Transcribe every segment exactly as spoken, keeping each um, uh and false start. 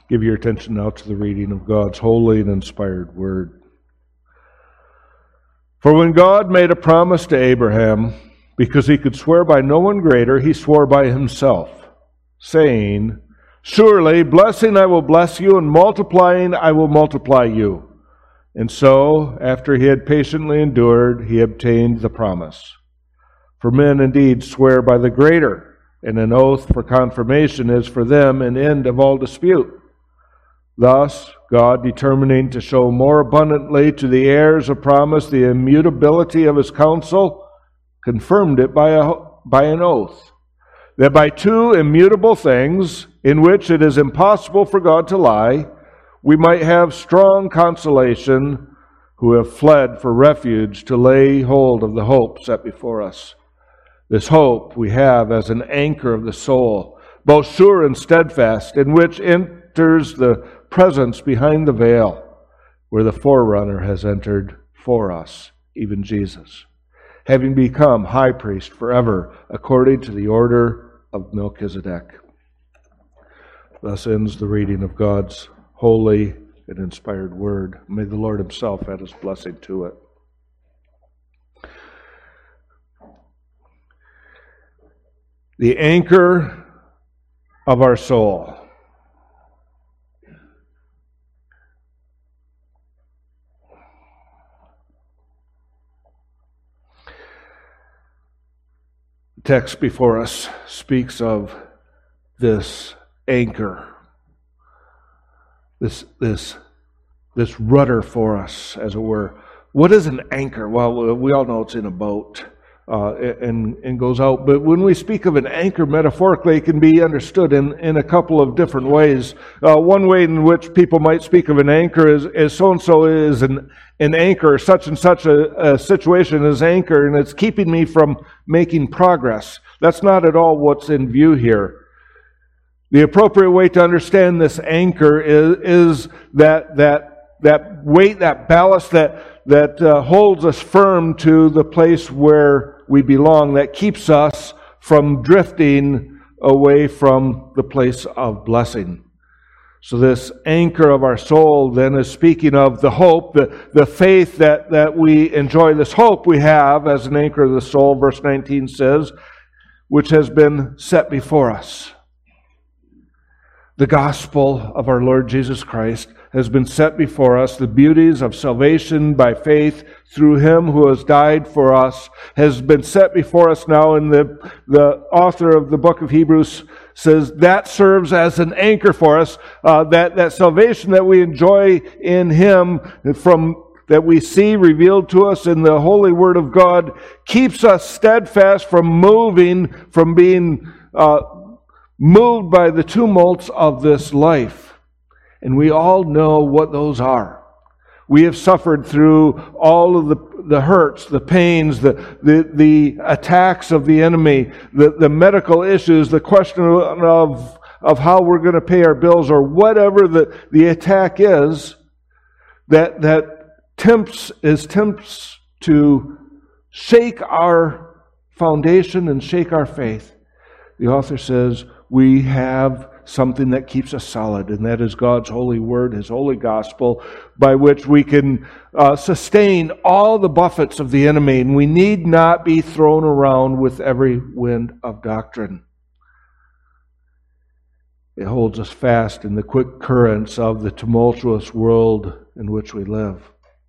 Give your attention now to the reading of God's holy and inspired word. For when God made a promise to Abraham, because he could swear by no one greater, he swore by himself, saying, "Surely, blessing I will bless you, and multiplying I will multiply you." And so, after he had patiently endured, he obtained the promise. For men indeed swear by the greater, and an oath for confirmation is for them an end of all dispute. Thus, God, determining to show more abundantly to the heirs of promise the immutability of his counsel, confirmed it by a, by an oath, that by two immutable things, in which it is impossible for God to lie, we might have strong consolation who have fled for refuge to lay hold of the hope set before us. This hope we have as an anchor of the soul, both sure and steadfast, in which enters the presence behind the veil, where the forerunner has entered for us, even Jesus, having become high priest forever, according to the order of Melchizedek. Thus ends the reading of God's holy and inspired word. May the Lord himself add his blessing to it. The anchor of our soul. The text before us speaks of this anchor. This, this, this rudder for us, as it were. What is an anchor? Well, we all know it's in a boat uh, and, and goes out. But when we speak of an anchor metaphorically, it can be understood in, in a couple of different ways. Uh, one way in which people might speak of an anchor is, is so-and-so is an, an anchor, such and such a, a situation is anchor, and it's keeping me from making progress. That's not at all what's in view here. The appropriate way to understand this anchor is, is that that that weight, that ballast that that uh, holds us firm to the place where we belong, that keeps us from drifting away from the place of blessing. So this anchor of our soul then is speaking of the hope, the, the faith that, that we enjoy, this hope we have as an anchor of the soul, verse nineteen says, which has been set before us. The gospel of our Lord Jesus Christ has been set before us. The beauties of salvation by faith through him who has died for us has been set before us now. And the, the author of the book of Hebrews says that serves as an anchor for us. Uh, that, that salvation that we enjoy in him, from that we see revealed to us in the holy word of God, keeps us steadfast from moving, from being uh, moved by the tumults of this life. And we all know what those are. We have suffered through all of the, the hurts, the pains, the, the, the attacks of the enemy, the, the medical issues, the question of, of how we're going to pay our bills, or whatever the, the attack is that, that tempts, is tempts to shake our foundation and shake our faith. The author says, we have something that keeps us solid, and that is God's holy word, his holy gospel, by which we can uh, sustain all the buffets of the enemy, and we need not be thrown around with every wind of doctrine. It holds us fast in the quick currents of the tumultuous world in which we live.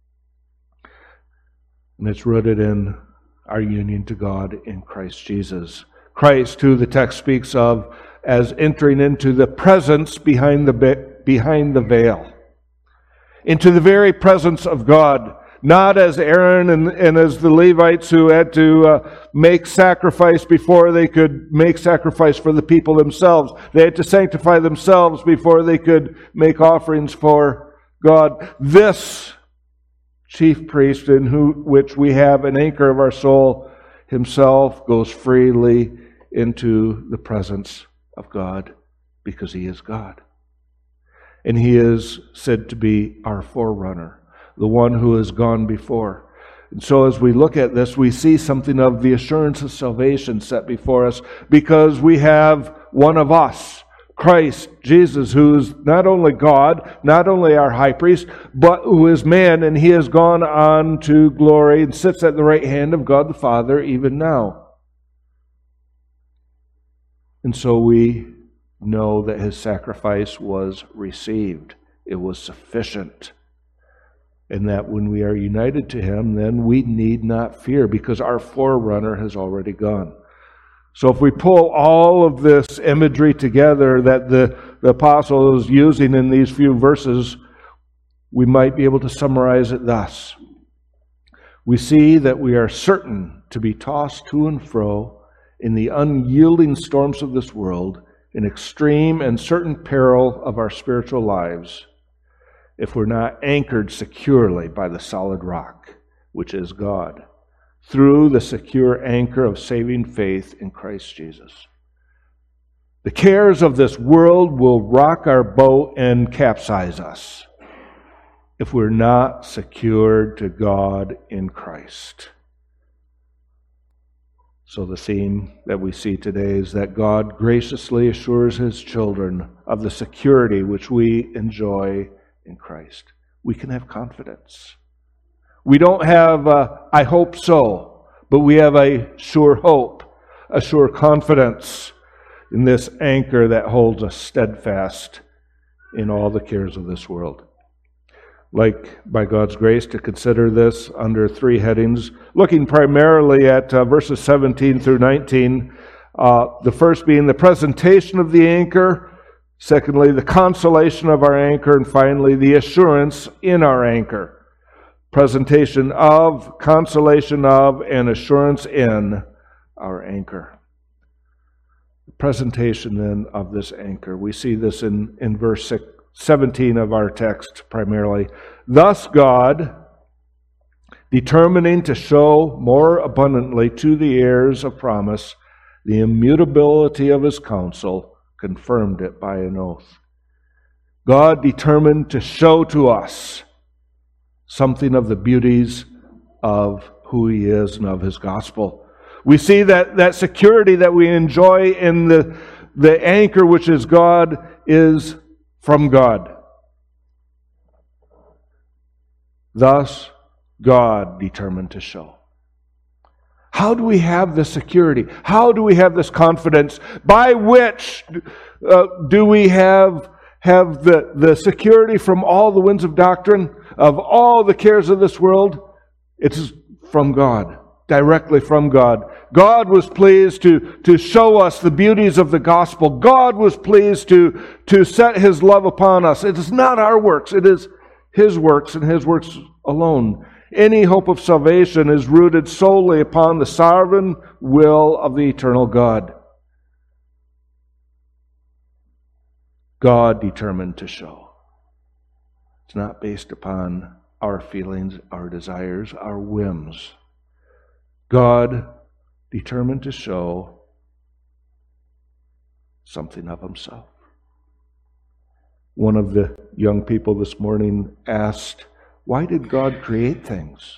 And it's rooted in our union to God in Christ Jesus. Christ, who the text speaks of as entering into the presence behind the behind the veil, into the very presence of God, not as Aaron and, and as the Levites who had to uh, make sacrifice before they could make sacrifice for the people themselves. They had to sanctify themselves before they could make offerings for God. This chief priest, in who, which we have an anchor of our soul, himself goes freely into the presence of God because he is God. And he is said to be our forerunner, the one who has gone before. And so as we look at this, we see something of the assurance of salvation set before us because we have one of us, Christ Jesus, who is not only God, not only our high priest, but who is man, and he has gone on to glory and sits at the right hand of God the Father even now. And so we know that his sacrifice was received. It was sufficient. And that when we are united to him, then we need not fear, because our forerunner has already gone. So if we pull all of this imagery together that the, the apostle is using in these few verses, we might be able to summarize it thus. We see that we are certain to be tossed to and fro in the unyielding storms of this world, in extreme and certain peril of our spiritual lives, if we're not anchored securely by the solid rock, which is God, through the secure anchor of saving faith in Christ Jesus. The cares of this world will rock our boat and capsize us if we're not secured to God in Christ. So the theme that we see today is that God graciously assures his children of the security which we enjoy in Christ. We can have confidence. We don't have a, I hope so, but we have a sure hope, a sure confidence in this anchor that holds us steadfast in all the cares of this world. Like, by God's grace, to consider this under three headings, looking primarily at uh, verses seventeen through nineteen, uh, the first being the presentation of the anchor, secondly, the consolation of our anchor, and finally, the assurance in our anchor. Presentation of, consolation of, and assurance in our anchor. The presentation then of this anchor. We see this in, in verse six, seventeen of our text primarily. Thus God, determining to show more abundantly to the heirs of promise the immutability of his counsel, confirmed it by an oath. God determined to show to us something of the beauties of who he is and of his gospel. We see that, that security that we enjoy in the, the anchor, which is God, is from God. Thus, God determined to show. How do we have this security? How do we have this confidence? By which uh, do we have, have the, the security from all the winds of doctrine, of all the cares of this world? It's from God, directly from God. God was pleased to, to show us the beauties of the gospel. God was pleased to, to set his love upon us. It is not our works, it is his works and his works alone. Any hope of salvation is rooted solely upon the sovereign will of the eternal God. God determined to show. It's not based upon our feelings, our desires, our whims. God determined to show something of himself. One of the young people this morning asked, why did God create things?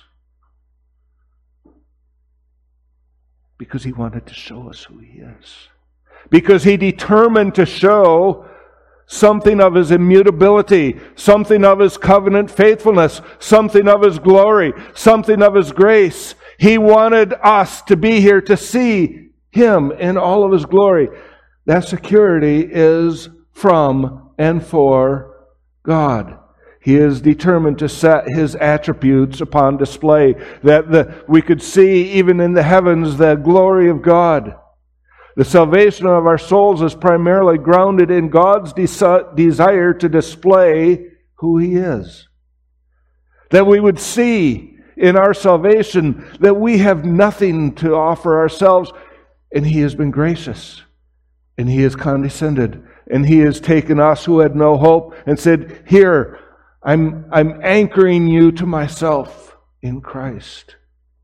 Because he wanted to show us who he is. Because he determined to show something of his immutability, something of his covenant faithfulness, something of his glory, something of his grace. He wanted us to be here to see him in all of his glory. That security is from and for God. He is determined to set his attributes upon display, that the, we could see even in the heavens the glory of God. The salvation of our souls is primarily grounded in God's desi- desire to display who he is. That we would see in our salvation that we have nothing to offer ourselves, and he has been gracious, and he has condescended, and he has taken us who had no hope and said, here, I'm, I'm anchoring you to myself in Christ.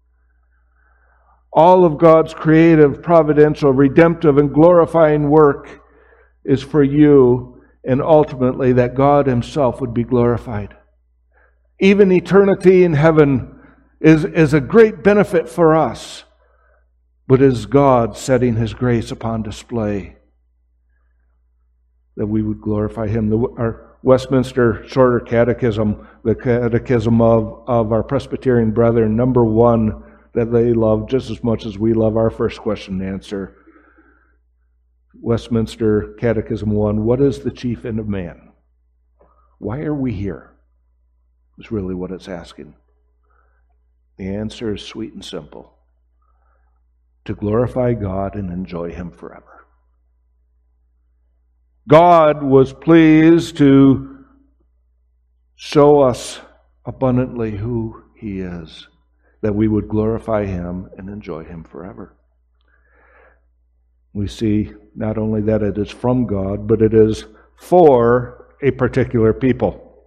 All of God's creative, providential, redemptive, and glorifying work is for you, and ultimately that God himself would be glorified. Even eternity in heaven is, is a great benefit for us, but is God setting his grace upon display. that we would glorify Him. The, our Westminster Shorter Catechism, the catechism of, of our Presbyterian brethren, number one, that they love just as much as we love our first question and answer. Westminster Catechism one, what is the chief end of man? Why are we here? Is really what it's asking. The answer is sweet and simple. To glorify God and enjoy Him forever. God was pleased to show us abundantly who He is, that we would glorify Him and enjoy Him forever. We see not only that it is from God, but it is for a particular people.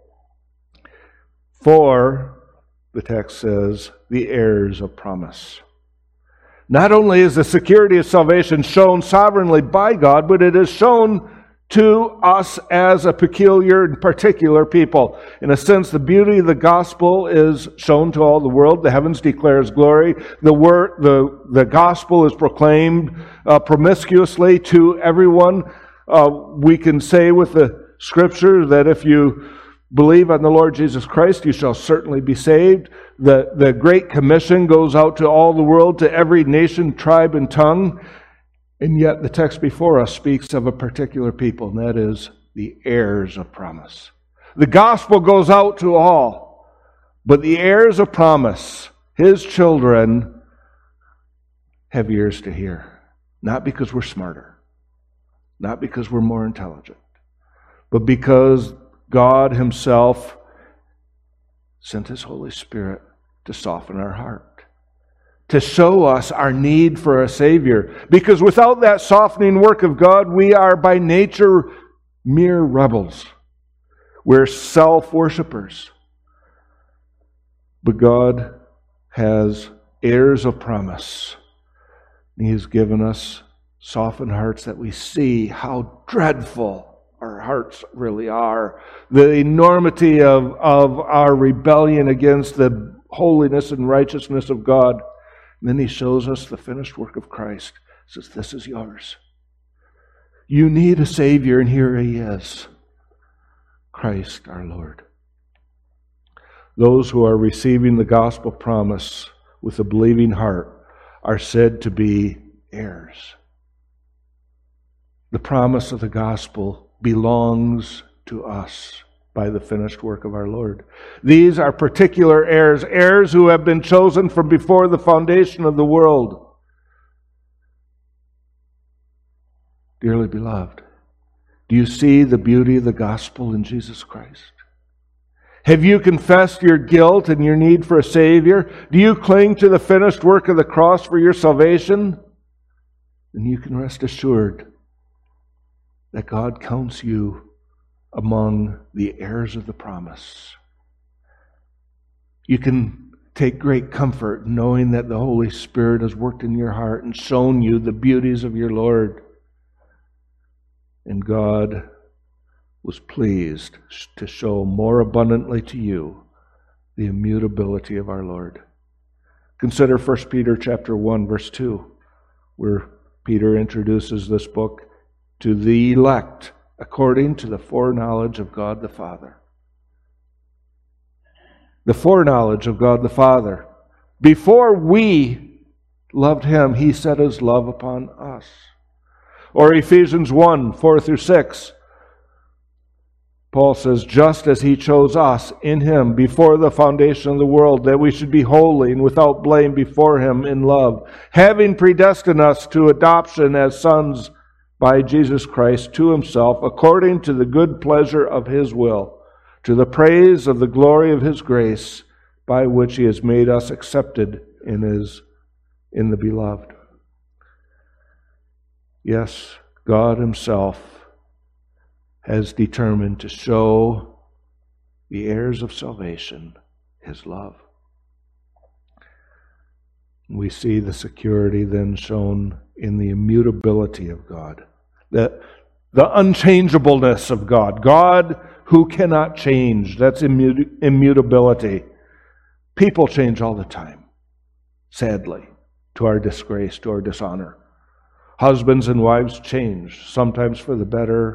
For, the text says, the heirs of promise. Not only is the security of salvation shown sovereignly by God, but it is shown to us as a peculiar and particular people. In a sense, the beauty of the gospel is shown to all the world. The heavens declare His glory. The word, the, the gospel is proclaimed uh, promiscuously to everyone. Uh, we can say with the Scripture that if you believe on the Lord Jesus Christ, you shall certainly be saved. The, the Great Commission goes out to all the world, to every nation, tribe, and tongue. And yet the text before us speaks of a particular people, and that is the heirs of promise. The gospel goes out to all, but the heirs of promise, His children, have ears to hear. Not because we're smarter, not because we're more intelligent, but because God Himself sent His Holy Spirit to soften our heart, to show us our need for a Savior. Because without that softening work of God, we are by nature mere rebels. We're self-worshippers. But God has heirs of promise. He has given us softened hearts that we see how dreadful our hearts really are. The enormity of, of our rebellion against the holiness and righteousness of God. And then He shows us the finished work of Christ. He says, this is yours. You need a Savior, and here He is. Christ our Lord. Those who are receiving the gospel promise with a believing heart are said to be heirs. The promise of the gospel belongs to us by the finished work of our Lord. These are particular heirs, heirs who have been chosen from before the foundation of the world. Dearly beloved, do you see the beauty of the gospel in Jesus Christ? Have you confessed your guilt and your need for a Savior? Do you cling to the finished work of the cross for your salvation? Then you can rest assured that God counts you among the heirs of the promise. You can take great comfort knowing that the Holy Spirit has worked in your heart and shown you the beauties of your Lord. And God was pleased to show more abundantly to you the immutability of our Lord. Consider First Peter chapter one, verse two, where Peter introduces this book to the elect according to the foreknowledge of God the Father. The foreknowledge of God the Father. Before we loved Him, He set His love upon us. Or Ephesians one, four through six. Paul says, just as He chose us in Him before the foundation of the world, that we should be holy and without blame before Him in love, having predestined us to adoption as sons by Jesus Christ to Himself, according to the good pleasure of His will, to the praise of the glory of His grace, by which He has made us accepted in His, in the Beloved. Yes, God Himself has determined to show the heirs of salvation His love. We see the security then shown in the immutability of God, the, the unchangeableness of God. God who cannot change, that's immut- immutability. People change all the time, sadly, to our disgrace, to our dishonor. Husbands and wives change, sometimes for the better,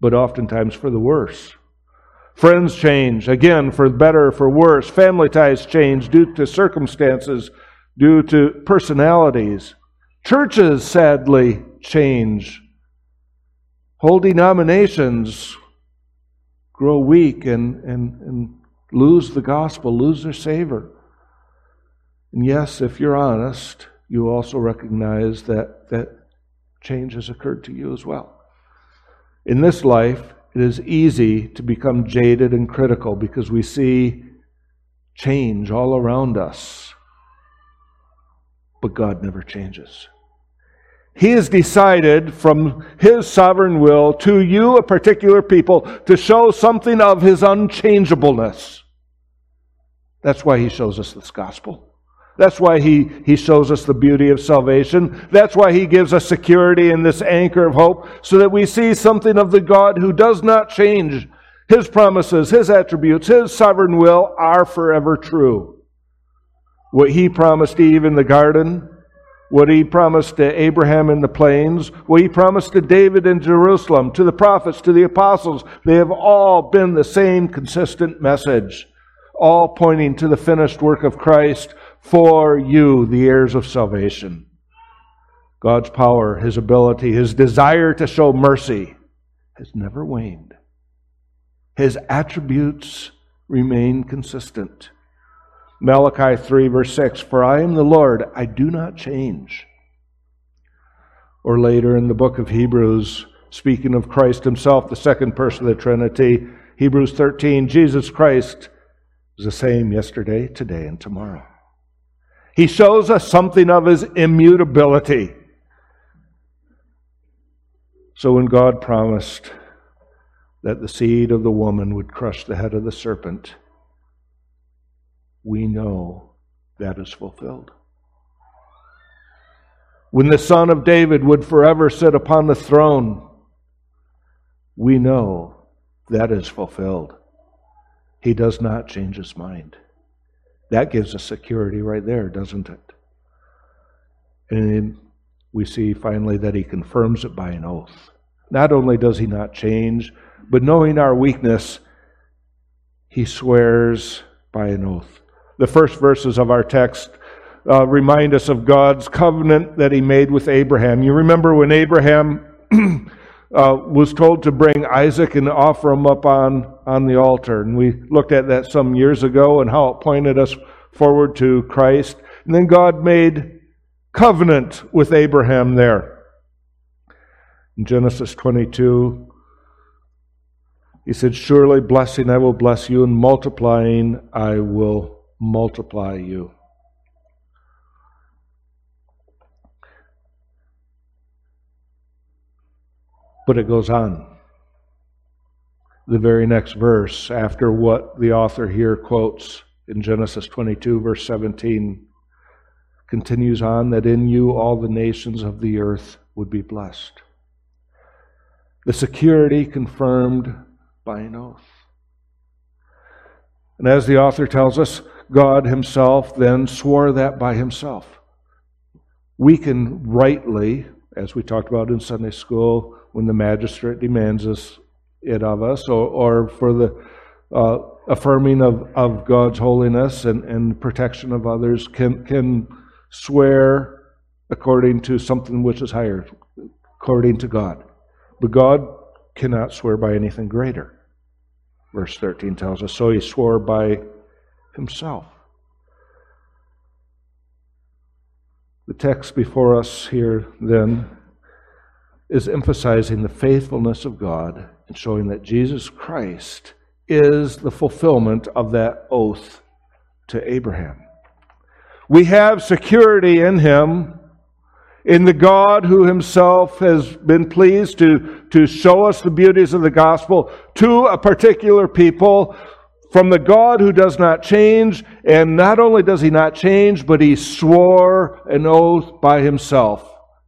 but oftentimes for the worse. Friends change, again, for better or for worse. Family ties change due to circumstances, due to personalities. Churches, sadly, change. Whole denominations grow weak and, and, and lose the gospel, lose their savor. And yes, if you're honest, you also recognize that, that change has occurred to you as well. In this life, it is easy to become jaded and critical because we see change all around us. But God never changes. He has decided from His sovereign will to you, a particular people, to show something of His unchangeableness. That's why He shows us this gospel. That's why he, he shows us the beauty of salvation. That's why He gives us security in this anchor of hope, so that we see something of the God who does not change. His promises, His attributes, His sovereign will are forever true. What He promised Eve in the garden, what He promised to Abraham in the plains, what He promised to David in Jerusalem, to the prophets, to the apostles, they have all been the same consistent message, all pointing to the finished work of Christ for you, the heirs of salvation. God's power, His ability, His desire to show mercy has never waned. His attributes remain consistent. Malachi three, verse six, "For I am the Lord, I do not change." Or later in the book of Hebrews, speaking of Christ Himself, the second person of the Trinity, Hebrews thirteen, Jesus Christ is the same yesterday, today, and tomorrow. He shows us something of His immutability. So when God promised that the seed of the woman would crush the head of the serpent, we know that is fulfilled. When the Son of David would forever sit upon the throne, we know that is fulfilled. He does not change His mind. That gives us security right there, doesn't it? And we see finally that He confirms it by an oath. Not only does He not change, but knowing our weakness, He swears by an oath. The first verses of our text uh, remind us of God's covenant that He made with Abraham. You remember when Abraham uh, was told to bring Isaac and offer him up on, on the altar. And we looked at that some years ago and how it pointed us forward to Christ. And then God made covenant with Abraham there. In Genesis twenty-two, He said, "Surely blessing I will bless you, and multiplying I will multiply you." But it goes on. The very next verse, after what the author here quotes in Genesis twenty-two, verse seventeen, continues on, that in you all the nations of the earth would be blessed. The security confirmed by an oath. And as the author tells us, God Himself then swore that by Himself. We can rightly, as we talked about in Sunday school, when the magistrate demands us, it of us, or, or for the uh, affirming of, of God's holiness and, and protection of others, can, can swear according to something which is higher, according to God. But God cannot swear by anything greater. Verse thirteen tells us, so He swore by Himself. The text before us here, then, is emphasizing the faithfulness of God and showing that Jesus Christ is the fulfillment of that oath to Abraham. We have security in Him, in the God who Himself has been pleased to, to show us the beauties of the gospel to a particular people, from the God who does not change. And not only does He not change, but He swore an oath by Himself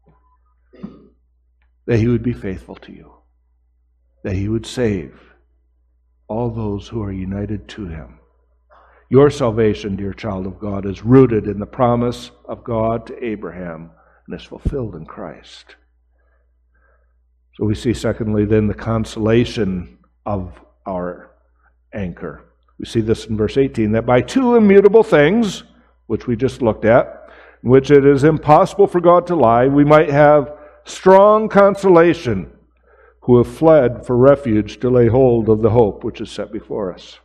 that He would be faithful to you, that He would save all those who are united to Him. Your salvation, dear child of God, is rooted in the promise of God to Abraham and is fulfilled in Christ. So we see, secondly, then the consolation of our anchor. We see this in verse eighteen, that by two immutable things, which we just looked at, in which it is impossible for God to lie, we might have strong consolation, who have fled for refuge to lay hold of the hope which is set before us.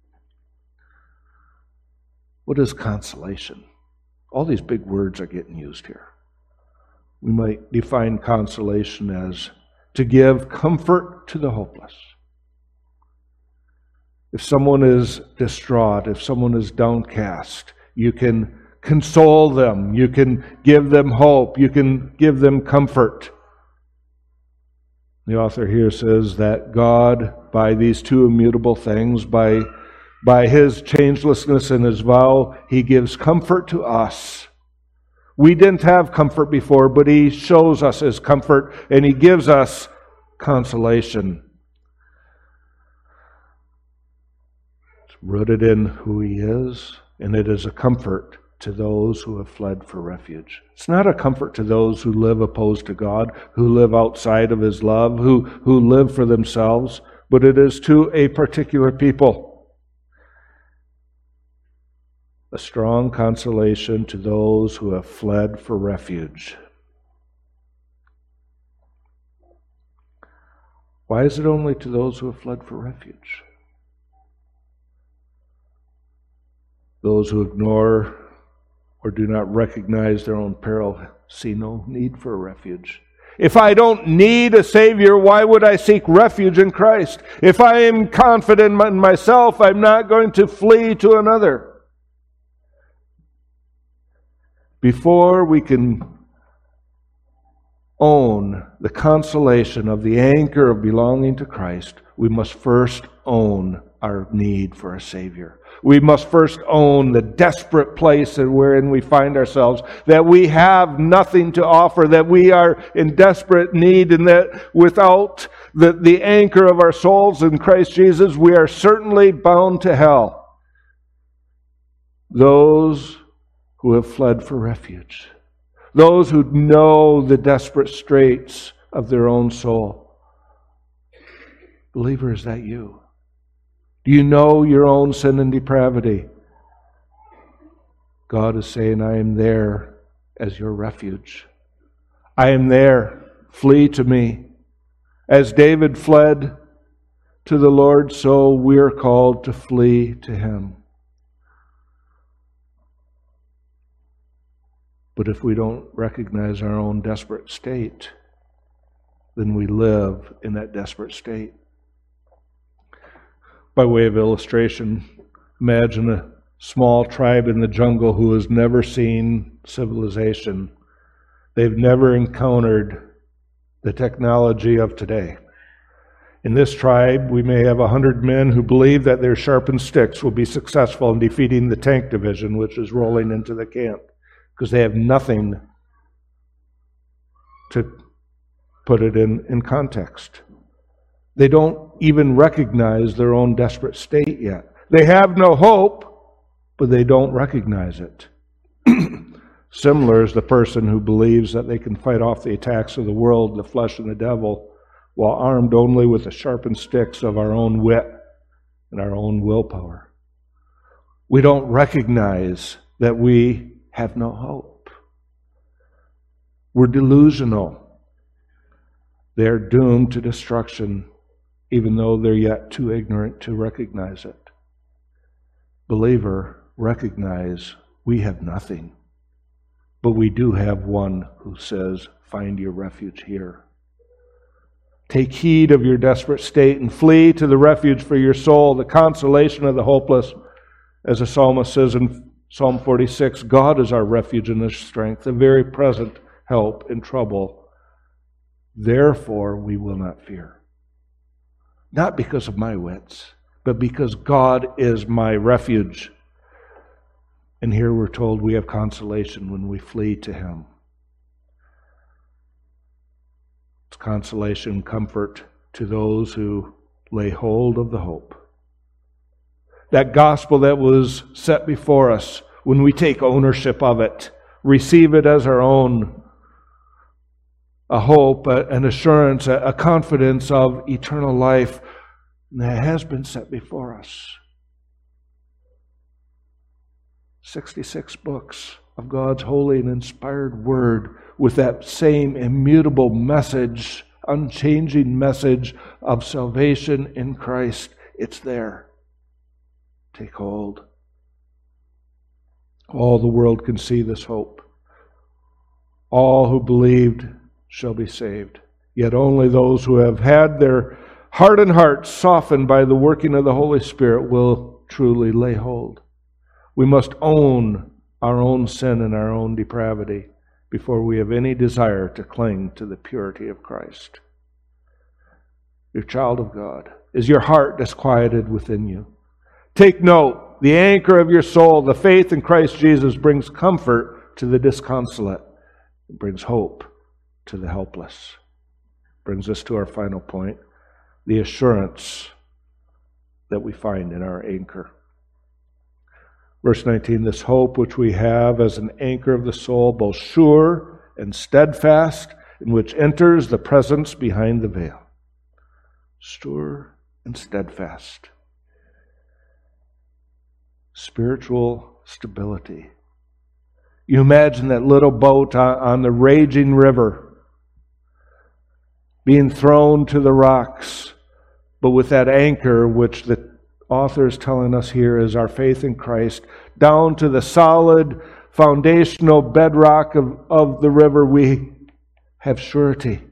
What is consolation? All these big words are getting used here. We might define consolation as to give comfort to the hopeless. If someone is distraught, if someone is downcast, you can console them, you can give them hope, you can give them comfort. The author here says that God, by these two immutable things, by, by His changelessness and His vow, He gives comfort to us. We didn't have comfort before, but He shows us His comfort and He gives us consolation. It's rooted in who He is, and it is a comfort to those who have fled for refuge. It's not a comfort to those who live opposed to God, who live outside of His love, who, who live for themselves, but it is to a particular people. A strong consolation to those who have fled for refuge. Why is it only to those who have fled for refuge? Those who ignore or do not recognize their own peril see no need for a refuge. If I don't need a Savior, why would I seek refuge in Christ? If I am confident in myself, I'm not going to flee to another. Before we can own the consolation of the anchor of belonging to Christ, we must first own our need for a Savior. We must first own the desperate place wherein we find ourselves, that we have nothing to offer, that we are in desperate need, and that without the, the anchor of our souls in Christ Jesus, we are certainly bound to hell. Those who have fled for refuge, those who know the desperate straits of their own soul. Believer, is that you? Do you know your own sin and depravity? God is saying, I am there as your refuge. I am there. Flee to me. As David fled to the Lord, so we are called to flee to Him. But if we don't recognize our own desperate state, then we live in that desperate state. By way of illustration, imagine a small tribe in the jungle who has never seen civilization. They've never encountered the technology of today. In this tribe, we may have a hundred men who believe that their sharpened sticks will be successful in defeating the tank division, which is rolling into the camp, because they have nothing to put it in, in context. They don't even recognize their own desperate state yet. They have no hope, but they don't recognize it. Similar is the person who believes that they can fight off the attacks of the world, the flesh, and the devil, while armed only with the sharpened sticks of our own wit and our own willpower. We don't recognize that we have no hope. We're delusional. They're doomed to destruction, even though they're yet too ignorant to recognize it. Believer, recognize we have nothing, but we do have one who says, find your refuge here. Take heed of your desperate state and flee to the refuge for your soul, the consolation of the hopeless. As the psalmist says in Psalm forty-six, God is our refuge and our strength, a very present help in trouble. Therefore, we will not fear. Not because of my wits, but because God is my refuge. And here we're told we have consolation when we flee to Him. It's consolation, comfort to those who lay hold of the hope. That gospel that was set before us, when we take ownership of it, receive it as our own, a hope, a, an assurance, a, a confidence of eternal life that has been set before us. sixty-six books of God's holy and inspired Word with that same immutable message, unchanging message of salvation in Christ. It's there. Take hold. All the world can see this hope. All who believed shall be saved. Yet only those who have had their hardened hearts softened by the working of the Holy Spirit will truly lay hold. We must own our own sin and our own depravity before we have any desire to cling to the purity of Christ. You're a child of God. Is your heart disquieted within you? Take note, the anchor of your soul, the faith in Christ Jesus, brings comfort to the disconsolate. It brings hope to the helpless. Brings us to our final point, the assurance that we find in our anchor. Verse nineteen, this hope which we have as an anchor of the soul, both sure and steadfast, in which enters the presence behind the veil. Sure and steadfast. Spiritual stability. You imagine that little boat on the raging river being thrown to the rocks, but with that anchor, which the author is telling us here is our faith in Christ, down to the solid foundational bedrock of, of the river, we have surety.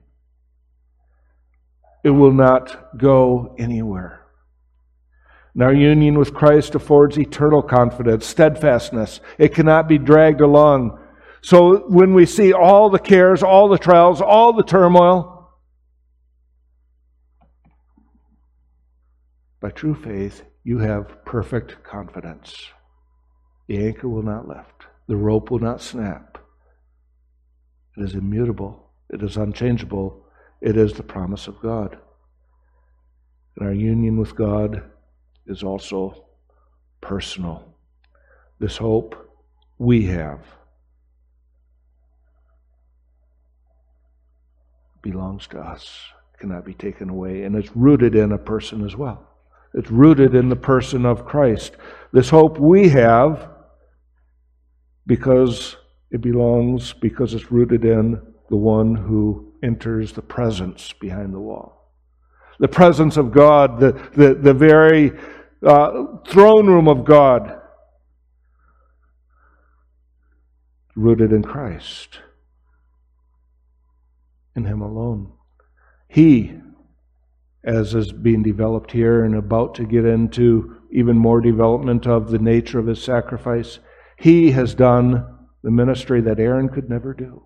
It will not go anywhere. And our union with Christ affords eternal confidence, steadfastness. It cannot be dragged along. So when we see all the cares, all the trials, all the turmoil, by true faith, you have perfect confidence. The anchor will not lift. The rope will not snap. It is immutable. It is unchangeable. It is the promise of God. And our union with God is also personal. This hope we have belongs to us, cannot be taken away, and it's rooted in a person as well. It's rooted in the person of Christ. This hope we have because it belongs, because it's rooted in the one who enters the presence behind the wall. The presence of God, the, the, the very uh, throne room of God, rooted in Christ, in Him alone. He, as is being developed here and about to get into even more development of the nature of His sacrifice, He has done the ministry that Aaron could never do.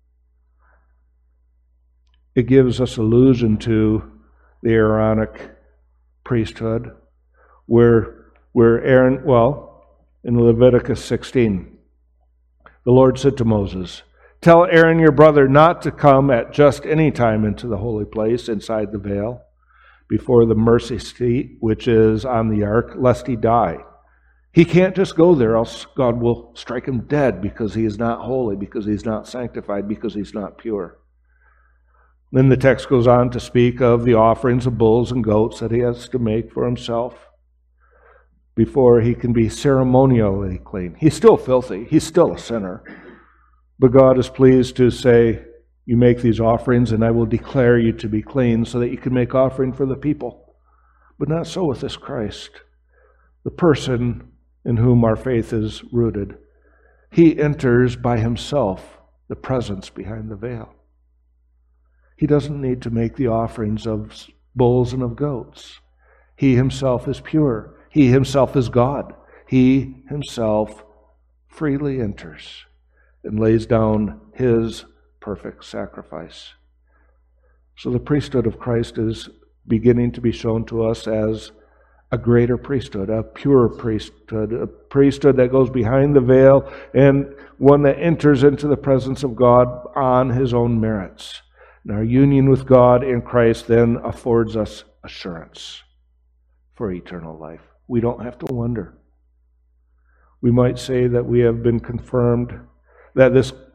It gives us allusion to the Aaronic priesthood, where, where Aaron, well, in Leviticus sixteen, the Lord said to Moses, "Tell Aaron your brother not to come at just any time into the holy place inside the veil, before the mercy seat, which is on the ark, lest he die. He can't just go there, else God will strike him dead because he is not holy, because he's not sanctified, because he's not pure." Then the text goes on to speak of the offerings of bulls and goats that he has to make for himself before he can be ceremonially clean. He's still filthy. He's still a sinner. But God is pleased to say, you make these offerings and I will declare you to be clean so that you can make offering for the people. But not so with this Christ, the person in whom our faith is rooted. He enters by himself the presence behind the veil. He doesn't need to make the offerings of bulls and of goats. He himself is pure. He himself is God. He himself freely enters and lays down his perfect sacrifice. So the priesthood of Christ is beginning to be shown to us as a greater priesthood, a pure priesthood, a priesthood that goes behind the veil and one that enters into the presence of God on his own merits. And our union with God in Christ then affords us assurance for eternal life. We don't have to wonder. We might say that we have been confirmed, that this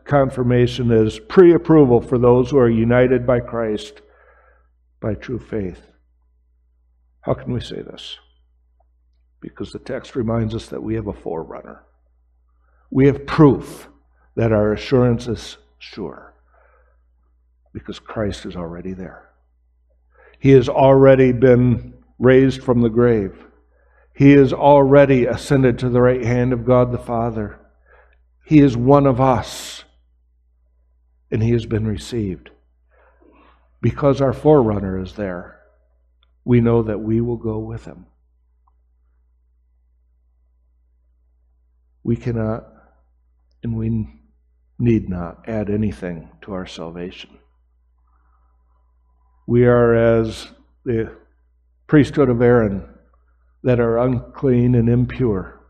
confirmation as pre-approval for those who are united by Christ by true faith. How can we say this? Because the text reminds us that we have a forerunner. We have proof that our assurance is sure because Christ is already there. He has already been raised from the grave. He has already ascended to the right hand of God the Father. He is one of us, and he has been received. Because our forerunner is there, we know that we will go with him. We cannot and we need not add anything to our salvation. We are as the priesthood of Aaron that are unclean and impure.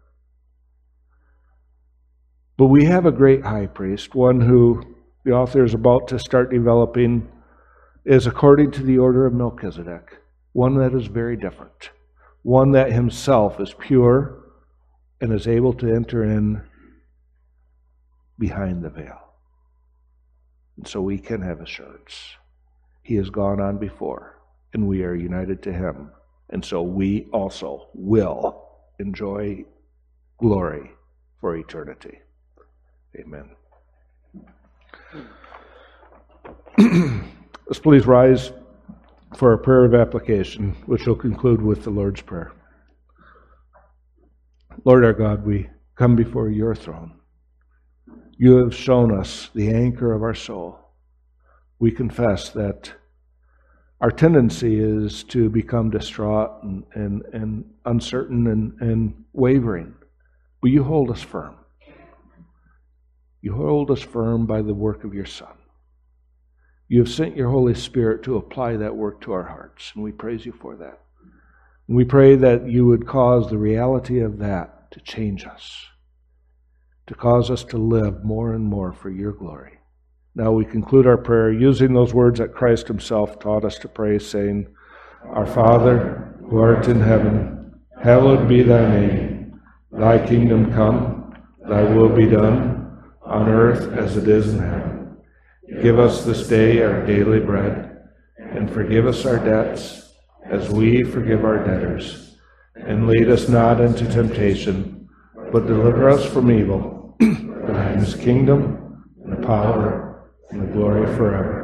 But we have a great high priest, one who the author is about to start developing, is according to the order of Melchizedek, one that is very different, one that himself is pure and is able to enter in behind the veil. And so we can have assurance. He has gone on before, and we are united to him. And so we also will enjoy glory for eternity. Amen. Let's please rise for a prayer of application, which will conclude with the Lord's Prayer. Lord our God, we come before your throne. You have shown us the anchor of our soul. We confess that our tendency is to become distraught and, and, and uncertain and, and wavering. But you hold us firm. You hold us firm by the work of your Son. You have sent your Holy Spirit to apply that work to our hearts, and we praise you for that. And we pray that you would cause the reality of that to change us, to cause us to live more and more for your glory. Now we conclude our prayer using those words that Christ himself taught us to pray, saying, Our Father, who art in heaven, hallowed be thy name. Thy kingdom come, thy will be done, on earth as it is in heaven. Give us this day our daily bread, and forgive us our debts, as we forgive our debtors. And lead us not into temptation, but deliver us from evil. For thine is the kingdom, and the power, and the glory forever.